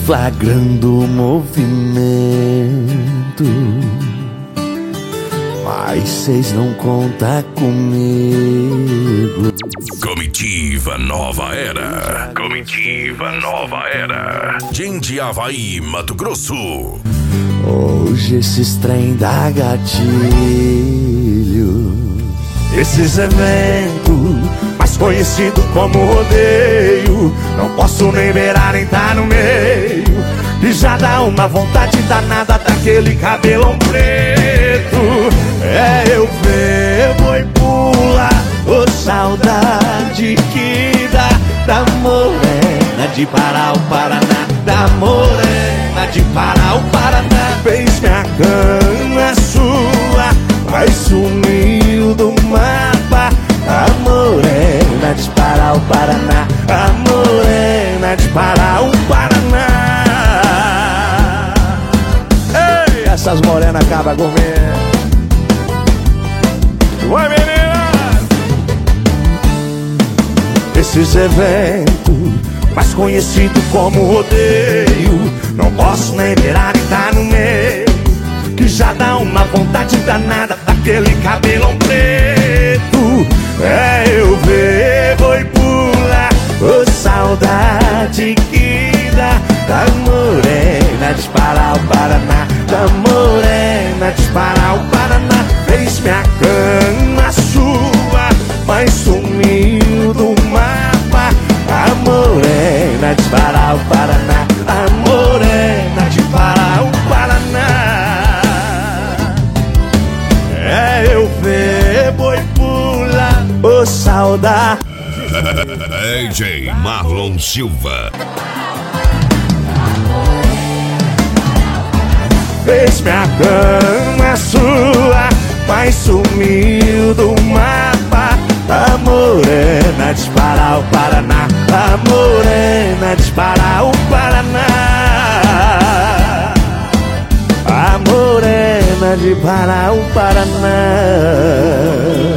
flagrando o movimento, mas cês não contam comigo. Comitiva Nova Era. Comitiva Nova Era. Jundiaí, Mato Grosso. Hoje esses trem dá gatilho. Esses eventos, mais conhecido como rodeio, não posso nem beirar nem tá no meio, e já dá uma vontade danada daquele cabelão preto. É eu ver, vou e pula, ô saudade que dá da morena de Pará ao Paraná, da morena de Pará ao Paraná. Fez minha cama sua, mas sumiu do mapa. A morena de Pará ao Paraná, a morena de Pará ao Paraná. Ei, essas morenas acabam comigo. Vai, menina! Esses eventos, mais conhecido como rodeio, não posso nem virar e tá no meio, que já dá uma vontade danada daquele cabelão preto. É eu ver, vou e pular, ô saudade que dá da morena de Pará ao Paraná, da morena de Pará ao Paraná. Fez minha cama sua, mas sumiu do mapa. A morena de Pará ao Paraná, a morena de Pará ao Paraná. É eu ver, boi pula, ô saudade. DJ Marlon Silva. Fez minha cama sua, mas sumiu do mapa. A morena de Pará ao Paraná, a morena de Pará ao Paraná, a morena de Pará ao Paraná.